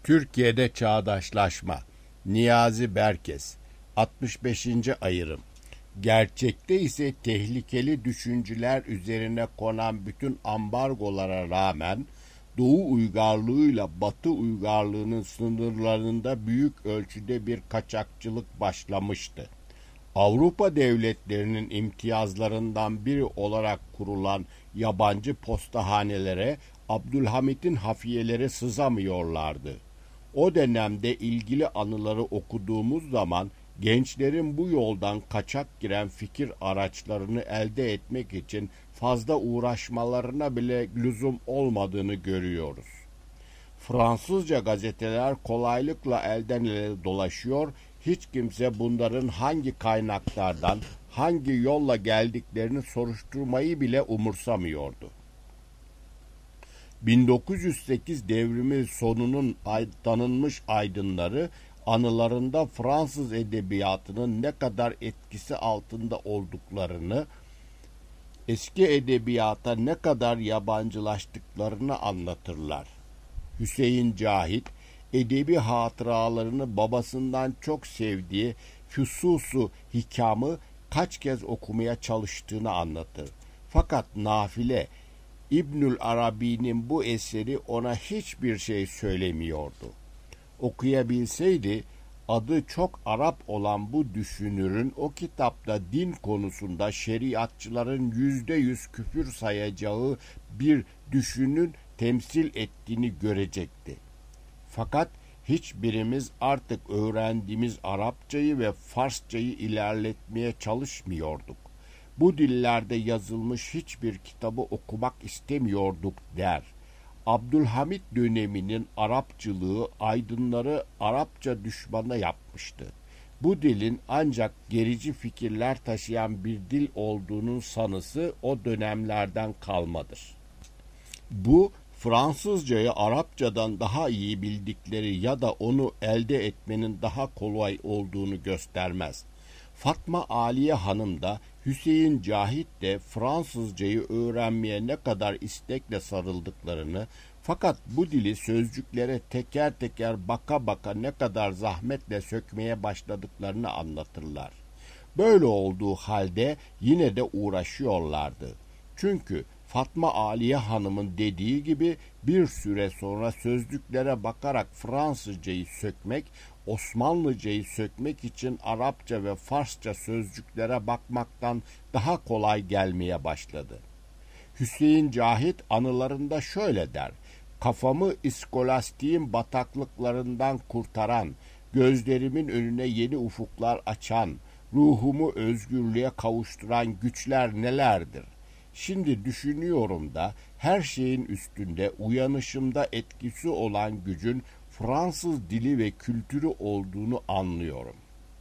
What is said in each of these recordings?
Türkiye'de çağdaşlaşma. Niyazi Berkes. 65. ayrım. Gerçekte ise tehlikeli düşünceler üzerine konan bütün ambargolara rağmen Doğu uygarlığıyla Batı uygarlığının sınırlarında büyük ölçüde bir kaçakçılık başlamıştı. Avrupa devletlerinin imtiyazlarından biri olarak kurulan yabancı postahanelere Abdülhamit'in hafiyeleri sızamıyorlardı. O dönemde ilgili anıları okuduğumuz zaman gençlerin bu yoldan kaçak giren fikir araçlarını elde etmek için fazla uğraşmalarına bile lüzum olmadığını görüyoruz. Fransızca gazeteler kolaylıkla elden ele dolaşıyor, hiç kimse bunların hangi kaynaklardan, hangi yolla geldiklerini soruşturmayı bile umursamıyordu. 1908 devrimi sonunun tanınmış aydınları anılarında Fransız edebiyatının ne kadar etkisi altında olduklarını, eski edebiyata ne kadar yabancılaştıklarını anlatırlar. Hüseyin Cahit, edebi hatıralarını babasından çok sevdiği Füsus-u Hikam'ı kaç kez okumaya çalıştığını anlatır. Fakat Nafile, İbnül Arabi'nin bu eseri ona hiçbir şey söylemiyordu. Okuyabilseydi, adı çok Arap olan bu düşünürün o kitapta din konusunda şeriatçıların %100 küfür sayacağı bir düşünün temsil ettiğini görecekti. Fakat hiçbirimiz artık öğrendiğimiz Arapçayı ve Farsçayı ilerletmeye çalışmıyorduk. Bu dillerde yazılmış hiçbir kitabı okumak istemiyorduk der. Abdülhamit döneminin Arapçılığı aydınları Arapça düşmanı yapmıştı. Bu dilin ancak gerici fikirler taşıyan bir dil olduğunun sanısı o dönemlerden kalmadır. Bu Fransızcayı Arapçadan daha iyi bildikleri ya da onu elde etmenin daha kolay olduğunu göstermez. Fatma Aliye Hanım da Hüseyin Cahit de Fransızcayı öğrenmeye ne kadar istekle sarıldıklarını, fakat bu dili sözcüklere teker teker baka baka ne kadar zahmetle sökmeye başladıklarını anlatırlar. Böyle olduğu halde yine de uğraşıyorlardı. Çünkü Fatma Aliye Hanım'ın dediği gibi bir süre sonra sözcüklere bakarak Fransızcayı sökmek, Osmanlıcayı sökmek için Arapça ve Farsça sözcüklere bakmaktan daha kolay gelmeye başladı. Hüseyin Cahit anılarında şöyle der: "Kafamı iskolastiğin bataklıklarından kurtaran, gözlerimin önüne yeni ufuklar açan, ruhumu özgürlüğe kavuşturan güçler nelerdir? Şimdi düşünüyorum da her şeyin üstünde uyanışımda etkisi olan gücün Fransız dili ve kültürü olduğunu anlıyorum."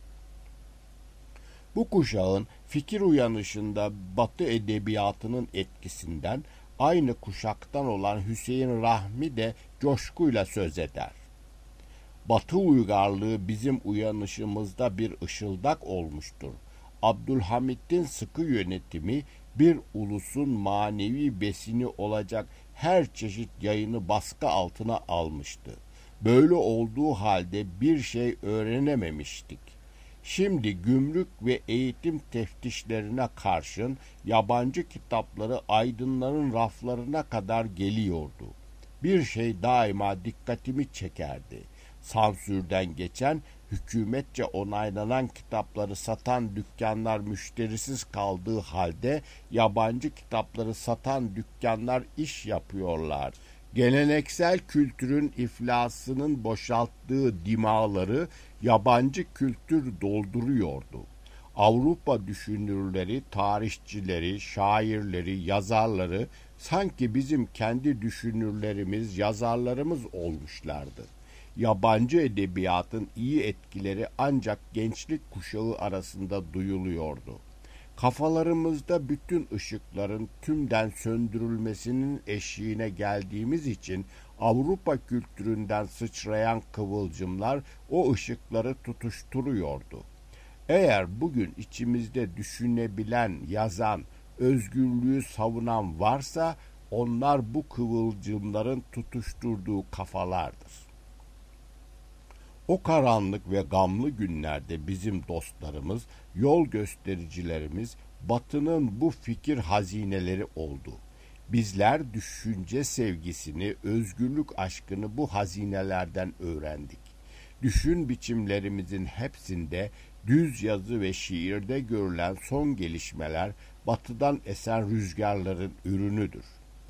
Bu kuşağın fikir uyanışında Batı edebiyatının etkisinden aynı kuşaktan olan Hüseyin Rahmi de coşkuyla söz eder. Batı uygarlığı bizim uyanışımızda bir ışıldak olmuştur. Abdülhamit'in sıkı yönetimi bir ulusun manevi besini olacak her çeşit yayını baskı altına almıştı. Böyle olduğu halde bir şey öğrenememiştik. Şimdi gümrük ve eğitim teftişlerine karşın yabancı kitapları aydınların raflarına kadar geliyordu. Bir şey daima dikkatimi çekerdi. Sansürden geçen, hükümetçe onaylanan kitapları satan dükkanlar müşterisiz kaldığı halde yabancı kitapları satan dükkanlar iş yapıyorlar. Geleneksel kültürün iflasının boşalttığı dimağları yabancı kültür dolduruyordu. Avrupa düşünürleri, tarihçileri, şairleri, yazarları sanki bizim kendi düşünürlerimiz, yazarlarımız olmuşlardı. Yabancı edebiyatın iyi etkileri ancak gençlik kuşağı arasında duyuluyordu. Kafalarımızda bütün ışıkların tümden söndürülmesinin eşiğine geldiğimiz için Avrupa kültüründen sıçrayan kıvılcımlar o ışıkları tutuşturuyordu. Eğer bugün içimizde düşünebilen, yazan, özgürlüğü savunan varsa onlar bu kıvılcımların tutuşturduğu kafalardır. O karanlık ve gamlı günlerde bizim dostlarımız, yol göstericilerimiz Batı'nın bu fikir hazineleri oldu. Bizler düşünce sevgisini, özgürlük aşkını bu hazinelerden öğrendik. Düşün biçimlerimizin hepsinde düz yazı ve şiirde görülen son gelişmeler Batı'dan esen rüzgarların ürünüdür.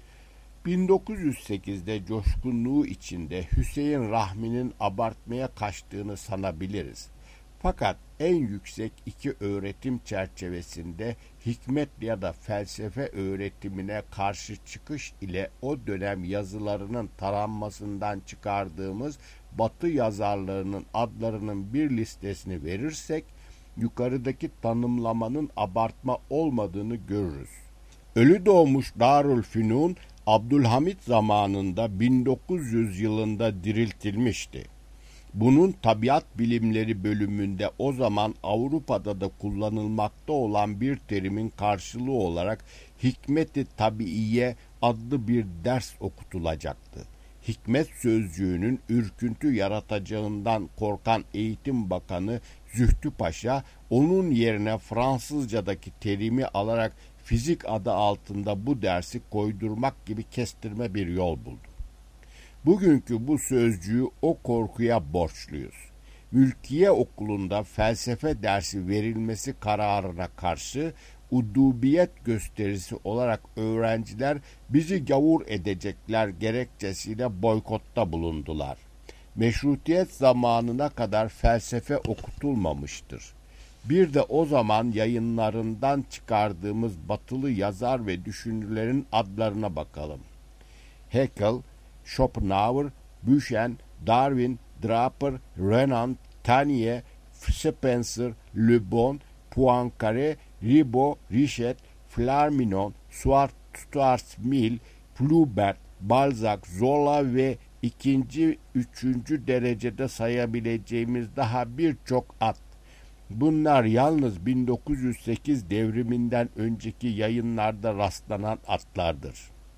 1908'de coşkunluğu içinde Hüseyin Rahmi'nin abartmaya kaçtığını sanabiliriz. Fakat en yüksek iki öğretim çerçevesinde hikmet ya da felsefe öğretimine karşı çıkış ile o dönem yazılarının taranmasından çıkardığımız Batı yazarlarının adlarının bir listesini verirsek, yukarıdaki tanımlamanın abartma olmadığını görürüz. Ölü doğmuş Darülfünun Abdülhamit zamanında 1900 yılında diriltilmişti. Bunun tabiat bilimleri bölümünde o zaman Avrupa'da da kullanılmakta olan bir terimin karşılığı olarak Hikmet-i Tabiiye adlı bir ders okutulacaktı. Hikmet sözcüğünün ürküntü yaratacağından korkan Eğitim Bakanı Zühtü Paşa, onun yerine Fransızcadaki terimi alarak fizik adı altında bu dersi koydurmak gibi kestirme bir yol buldu. Bugünkü bu sözcüğü o korkuya borçluyuz. Mülkiye Okulu'nda felsefe dersi verilmesi kararına karşı udubiyet gösterisi olarak öğrenciler bizi gavur edecekler gerekçesiyle boykotta bulundular. Meşrutiyet zamanına kadar felsefe okutulmamıştır. Bir de o zaman yayınlarından çıkardığımız batılı yazar ve düşünürlerin adlarına bakalım. Haeckel, Schopenhauer, Büchen, Darwin, Draper, Renan, Tanier, Spencer, Le Bon, Poincaré, Ribot, Richet, Flammarion, Stuart Mill, Flaubert, Balzac, Zola ve ikinci, üçüncü derecede sayabileceğimiz daha birçok ad. Bunlar yalnız 1908 devriminden önceki yayınlarda rastlanan adlardır.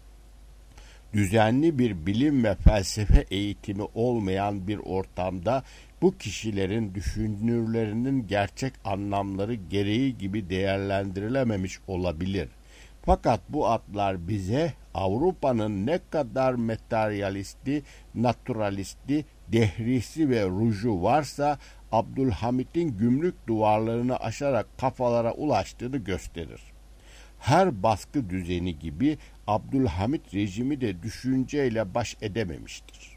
Düzenli bir bilim ve felsefe eğitimi olmayan bir ortamda bu kişilerin düşünürlerinin gerçek anlamları gereği gibi değerlendirilememiş olabilir. Fakat bu adlar bize Avrupa'nın ne kadar materyalisti, naturalisti, dehrisi ve ruju varsa Abdülhamit'in gümrük duvarlarını aşarak kafalara ulaştığını gösterir. Her baskı düzeni gibi Abdülhamit rejimi de düşünceyle baş edememiştir.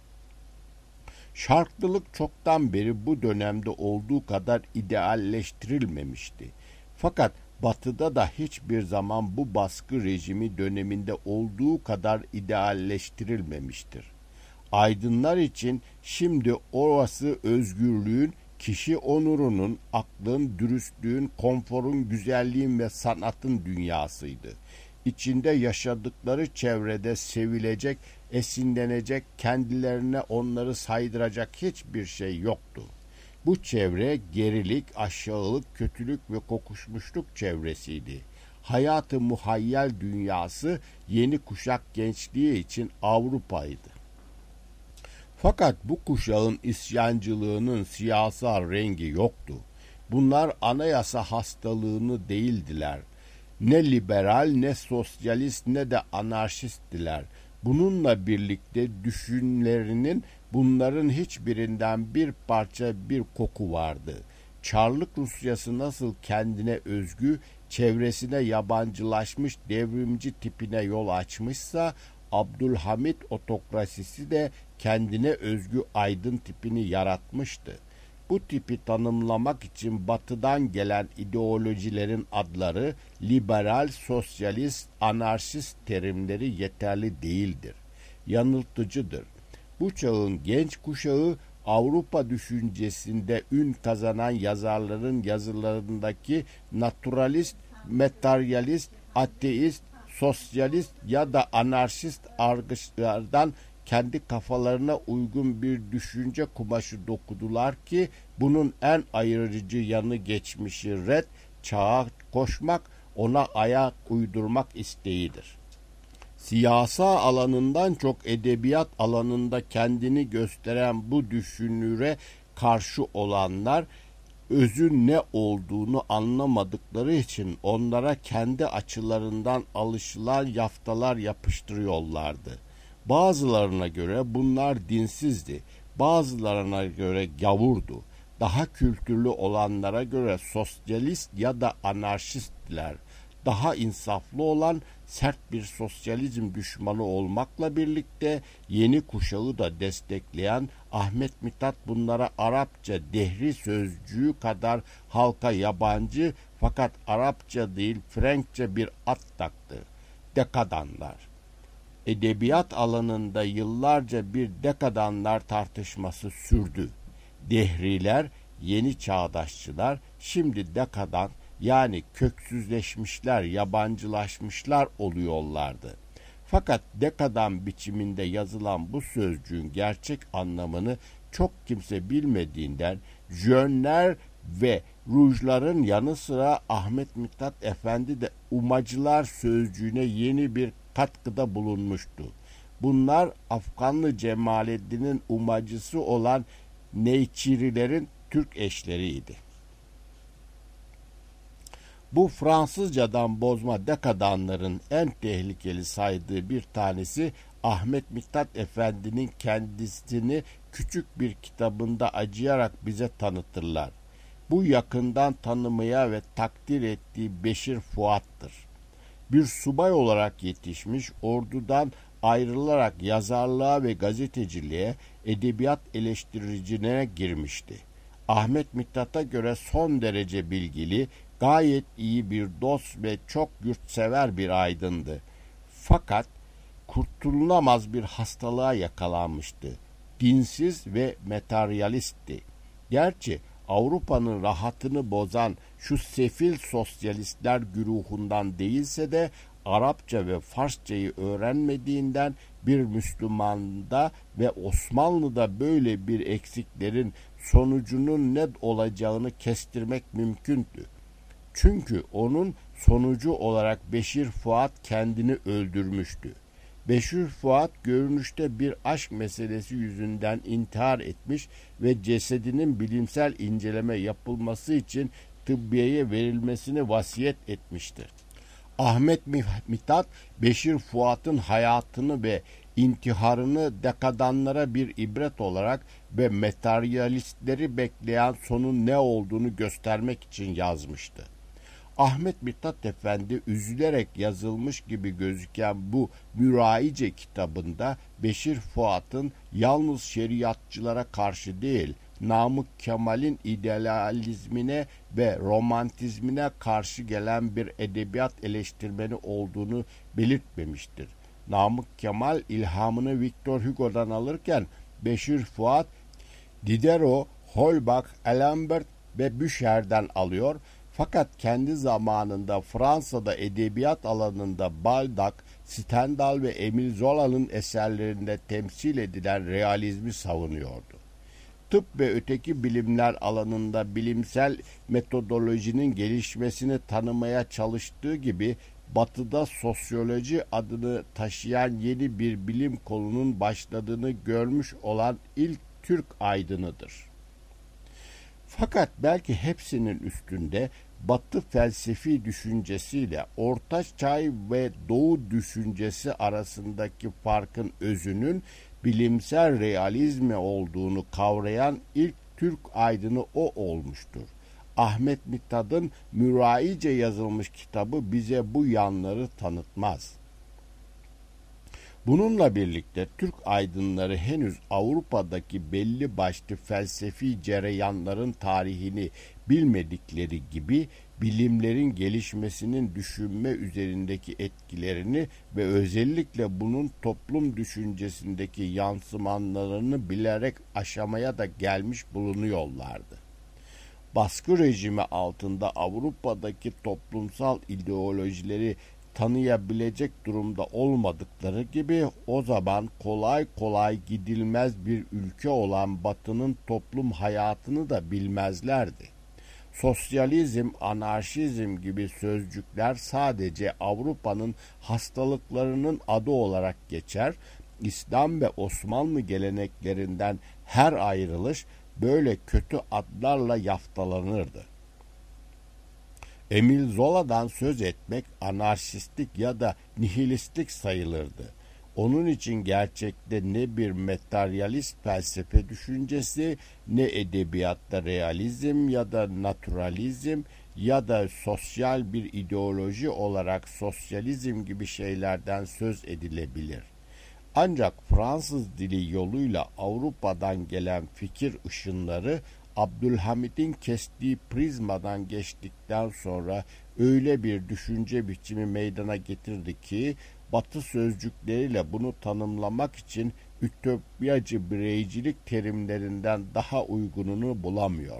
Şarklılık çoktan beri bu dönemde olduğu kadar idealleştirilmemişti. Fakat Batı'da da hiçbir zaman bu baskı rejimi döneminde olduğu kadar idealleştirilmemiştir. Aydınlar için şimdi orası özgürlüğün, kişi onurunun, aklın, dürüstlüğün, konforun, güzelliğin ve sanatın dünyasıydı. İçinde yaşadıkları çevrede sevilecek, esinlenecek, kendilerine onları saydıracak hiçbir şey yoktu. Bu çevre gerilik, aşağılık, kötülük ve kokuşmuşluk çevresiydi. Hayatı muhayyel dünyası yeni kuşak gençliği için Avrupa'ydı. Fakat bu kuşağın isyancılığının siyasal rengi yoktu. Bunlar anayasa hastalığını değildiler. Ne liberal, ne sosyalist, ne de anarşisttiler. Bununla birlikte düşünlerinin bunların hiçbirinden bir parça bir koku vardı. Çarlık Rusyası nasıl kendine özgü, çevresine yabancılaşmış devrimci tipine yol açmışsa, Abdülhamit otokrasisi de kendine özgü aydın tipini yaratmıştı. Bu tipi tanımlamak için Batı'dan gelen ideolojilerin adları liberal, sosyalist, anarşist terimleri yeterli değildir. Yanıltıcıdır. Bu çağın genç kuşağı Avrupa düşüncesinde ün kazanan yazarların yazılarındaki naturalist, materyalist, ateist, sosyalist ya da anarşist argıçlardan kendi kafalarına uygun bir düşünce kumaşı dokudular ki bunun en ayırıcı yanı geçmişi red, çağa koşmak, ona ayak uydurmak isteğidir. Siyasal alanından çok edebiyat alanında kendini gösteren bu düşünüre karşı olanlar özün ne olduğunu anlamadıkları için onlara kendi açılarından alışılan yaftalar yapıştırıyorlardı. Bazılarına göre bunlar dinsizdi, bazılarına göre gavurdu. Daha kültürlü olanlara göre sosyalist ya da anarşisttiler. Daha insaflı olan sert bir sosyalizm düşmanı olmakla birlikte yeni kuşağı da destekleyen Ahmet Mithat bunlara Arapça dehri sözcüğü kadar halka yabancı fakat Arapça değil Frenkçe bir ad taktı. Dekadanlar. Edebiyat alanında yıllarca bir dekadanlar tartışması sürdü. Dehriler, yeni çağdaşçılar, şimdi dekadan yani köksüzleşmişler, yabancılaşmışlar oluyorlardı. Fakat dekadan biçiminde yazılan bu sözcüğün gerçek anlamını çok kimse bilmediğinden jönler ve rujların yanı sıra Ahmet Mithat Efendi de umacılar sözcüğüne yeni bir katkıda bulunmuştu. Bunlar Afganlı Cemalettin'in umacısı olan Neyçirilerin Türk eşleriydi. Bu Fransızcadan bozma dekadanların en tehlikeli saydığı bir tanesi Ahmet Mithat Efendi'nin kendisini küçük bir kitabında acıyarak bize tanıtırlar. Bu yakından tanımaya ve takdir ettiği Beşir Fuat'tır. Bir subay olarak yetişmiş, ordudan ayrılarak yazarlığa ve gazeteciliğe, edebiyat eleştiriciliğine girmişti. Ahmet Mithat'a göre son derece bilgili, gayet iyi bir dost ve çok yurtsever bir aydındı. Fakat kurtulunamaz bir hastalığa yakalanmıştı. Dinsiz ve materyalistti. Gerçi Avrupa'nın rahatını bozan şu sefil sosyalistler güruhundan değilse de Arapça ve Farsçayı öğrenmediğinden bir Müslümanda ve Osmanlı'da böyle bir eksiklerin sonucunun ne olacağını kestirmek mümkündü. Çünkü onun sonucu olarak Beşir Fuat kendini öldürmüştü. Beşir Fuat görünüşte bir aşk meselesi yüzünden intihar etmiş ve cesedinin bilimsel inceleme yapılması için tıbbiyeye verilmesini vasiyet etmiştir. Ahmet Mithat, Beşir Fuat'ın hayatını ve intiharını dekadanlara bir ibret olarak ve materyalistleri bekleyen sonun ne olduğunu göstermek için yazmıştı. Ahmet Mithat Efendi üzülerek yazılmış gibi gözüken bu müraice kitabında Beşir Fuat'ın yalnız şeriatçılara karşı değil, Namık Kemal'in idealizmine ve romantizmine karşı gelen bir edebiyat eleştirmeni olduğunu belirtmemiştir. Namık Kemal ilhamını Victor Hugo'dan alırken Beşir Fuat, Diderot, Holbach, D'Alembert ve Bücher'den alıyor. Fakat kendi zamanında Fransa'da edebiyat alanında Balzac, Stendhal ve Emile Zola'nın eserlerinde temsil edilen realizmi savunuyordu. Tıp ve öteki bilimler alanında bilimsel metodolojinin gelişmesini tanımaya çalıştığı gibi Batı'da sosyoloji adını taşıyan yeni bir bilim kolunun başladığını görmüş olan ilk Türk aydınıdır. Fakat belki hepsinin üstünde Batı felsefi düşüncesiyle Orta Çağ ve Doğu düşüncesi arasındaki farkın özünün bilimsel realizmi olduğunu kavrayan ilk Türk aydını o olmuştur. Ahmet Mithat'ın müraice yazılmış kitabı bize bu yanları tanıtmaz. Bununla birlikte Türk aydınları henüz Avrupa'daki belli başlı felsefi cereyanların tarihini bilmedikleri gibi bilimlerin gelişmesinin düşünme üzerindeki etkilerini ve özellikle bunun toplum düşüncesindeki yansımalarını bilerek aşamaya da gelmiş bulunuyorlardı. Baskı rejimi altında Avrupa'daki toplumsal ideolojileri tanıyabilecek durumda olmadıkları gibi o zaman kolay kolay gidilmez bir ülke olan Batı'nın toplum hayatını da bilmezlerdi. Sosyalizm, anarşizm gibi sözcükler sadece Avrupa'nın hastalıklarının adı olarak geçer. İslam ve Osmanlı geleneklerinden her ayrılış böyle kötü adlarla yaftalanırdı. Emile Zola'dan söz etmek anarşistlik ya da nihilistlik sayılırdı. Onun için gerçekte ne bir materyalist felsefe düşüncesi, ne edebiyatta realizm ya da naturalizm ya da sosyal bir ideoloji olarak sosyalizm gibi şeylerden söz edilebilir. Ancak Fransız dili yoluyla Avrupa'dan gelen fikir ışınları Abdülhamid'in kestiği prizmadan geçtikten sonra öyle bir düşünce biçimi meydana getirdi ki Batı sözcükleriyle bunu tanımlamak için ütopyacı bireycilik terimlerinden daha uygununu bulamıyor.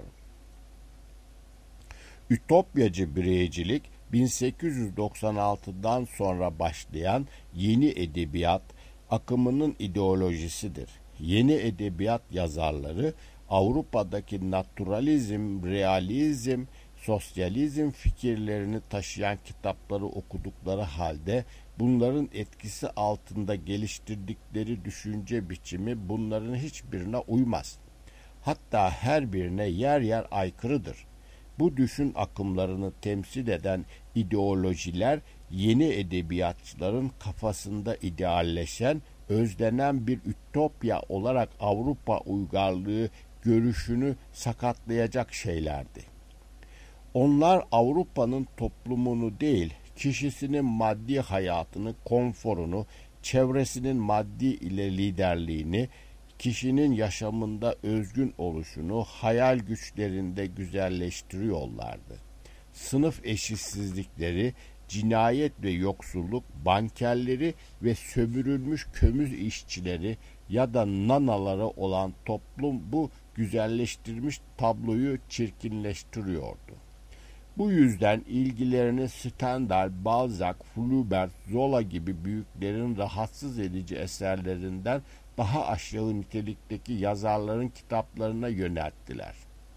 Ütopyacı bireycilik 1896'dan sonra başlayan yeni edebiyat akımının ideolojisidir. Yeni edebiyat yazarları Avrupa'daki naturalizm, realizm, sosyalizm fikirlerini taşıyan kitapları okudukları halde bunların etkisi altında geliştirdikleri düşünce biçimi bunların hiçbirine uymaz. Hatta her birine yer yer aykırıdır. Bu düşün akımlarını temsil eden ideolojiler yeni edebiyatçıların kafasında idealleşen, özlenen bir ütopya olarak Avrupa uygarlığı görüşünü sakatlayacak şeylerdi. Onlar Avrupa'nın toplumunu değil, kişisinin maddi hayatını, konforunu, çevresinin maddi ile liderliğini, kişinin yaşamında özgün oluşunu, hayal güçlerinde güzelleştiriyorlardı. Sınıf eşitsizlikleri, cinayet ve yoksulluk, bankerleri ve sömürülmüş kömür işçileri ya da nanaları olan toplum bu güzelleştirilmiş tabloyu çirkinleştiriyordu. Bu yüzden ilgilerini Stendhal, Balzac, Flaubert, Zola gibi büyüklerin rahatsız edici eserlerinden daha aşağı nitelikteki yazarların kitaplarına yönelttiler.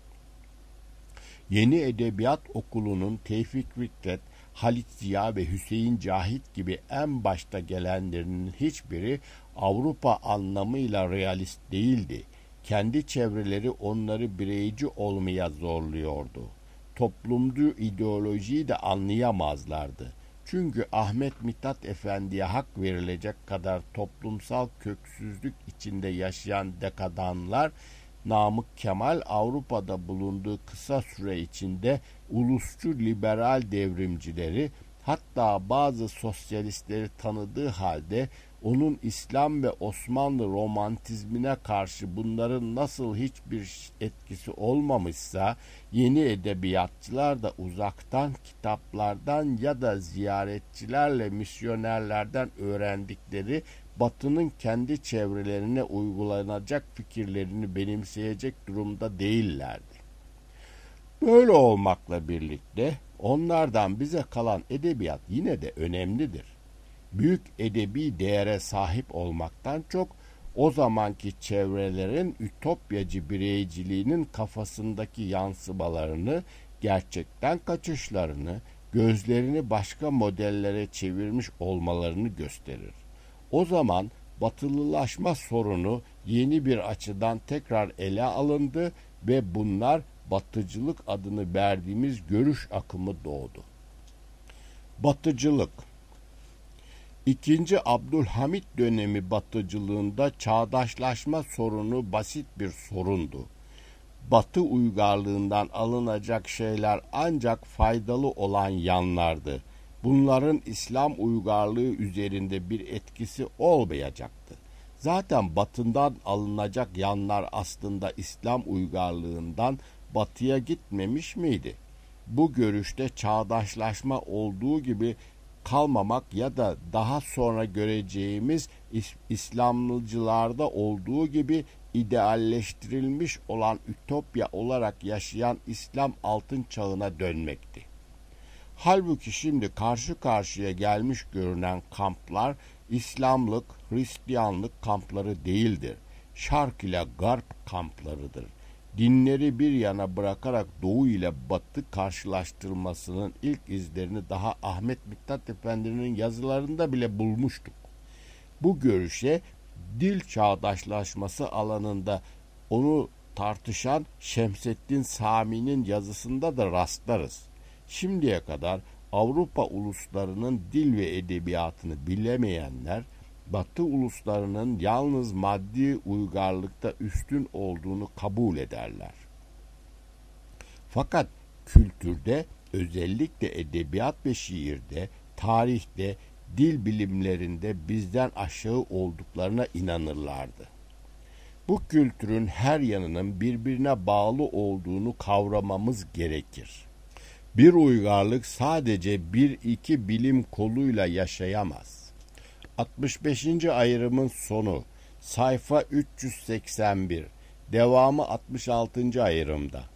Yeni Edebiyat Okulu'nun Tevfik Fikret, Halit Ziya ve Hüseyin Cahit gibi en başta gelenlerinin hiçbiri Avrupa anlamıyla realist değildi. Kendi çevreleri onları bireyci olmaya zorluyordu. Toplumcu ideolojiyi de anlayamazlardı. Çünkü Ahmet Mithat Efendi'ye hak verilecek kadar toplumsal köksüzlük içinde yaşayan dekadanlar, Namık Kemal Avrupa'da bulunduğu kısa süre içinde ulusçu liberal devrimcileri, hatta bazı sosyalistleri tanıdığı halde onun İslam ve Osmanlı romantizmine karşı bunların nasıl hiçbir etkisi olmamışsa, yeni edebiyatçılar da uzaktan kitaplardan ya da ziyaretçilerle misyonerlerden öğrendikleri Batı'nın kendi çevrelerine uygulanacak fikirlerini benimseyecek durumda değillerdi. Böyle olmakla birlikte onlardan bize kalan edebiyat yine de önemlidir. Büyük edebi değere sahip olmaktan çok o zamanki çevrelerin ütopyacı bireyciliğinin kafasındaki yansımalarını, gerçekten kaçışlarını, gözlerini başka modellere çevirmiş olmalarını gösterir. O zaman batılılaşma sorunu yeni bir açıdan tekrar ele alındı ve bunlar batıcılık adını verdiğimiz görüş akımı doğdu. Batıcılık. İkinci Abdülhamit dönemi batıcılığında çağdaşlaşma sorunu basit bir sorundu. Batı uygarlığından alınacak şeyler ancak faydalı olan yanlardı. Bunların İslam uygarlığı üzerinde bir etkisi olmayacaktı. Zaten batından alınacak yanlar aslında İslam uygarlığından batıya gitmemiş miydi? Bu görüşte çağdaşlaşma olduğu gibi kalmamak ya da daha sonra göreceğimiz İslamcılarda olduğu gibi idealleştirilmiş olan ütopya olarak yaşayan İslam altın çağına dönmekti. Halbuki şimdi karşı karşıya gelmiş görünen kamplar İslamlık, Hristiyanlık kampları değildir. Şark ile Garp kamplarıdır. dinleri bir yana bırakarak Doğu ile Batı karşılaştırmasının ilk izlerini daha Ahmet Mithat Efendi'nin yazılarında bile bulmuştuk. Bu görüşe dil çağdaşlaşması alanında onu tartışan Şemseddin Sami'nin yazısında da rastlarız. Şimdiye kadar Avrupa uluslarının dil ve edebiyatını bilemeyenler, Batı uluslarının yalnız maddi uygarlıkta üstün olduğunu kabul ederler. Fakat kültürde, özellikle edebiyat ve şiirde, tarihte, dil bilimlerinde bizden aşağı olduklarına inanırlardı. Bu kültürün her yanının birbirine bağlı olduğunu kavramamız gerekir. Bir uygarlık sadece bir iki bilim koluyla yaşayamaz. 65. ayrımın sonu, sayfa 381, devamı 66. ayrımda.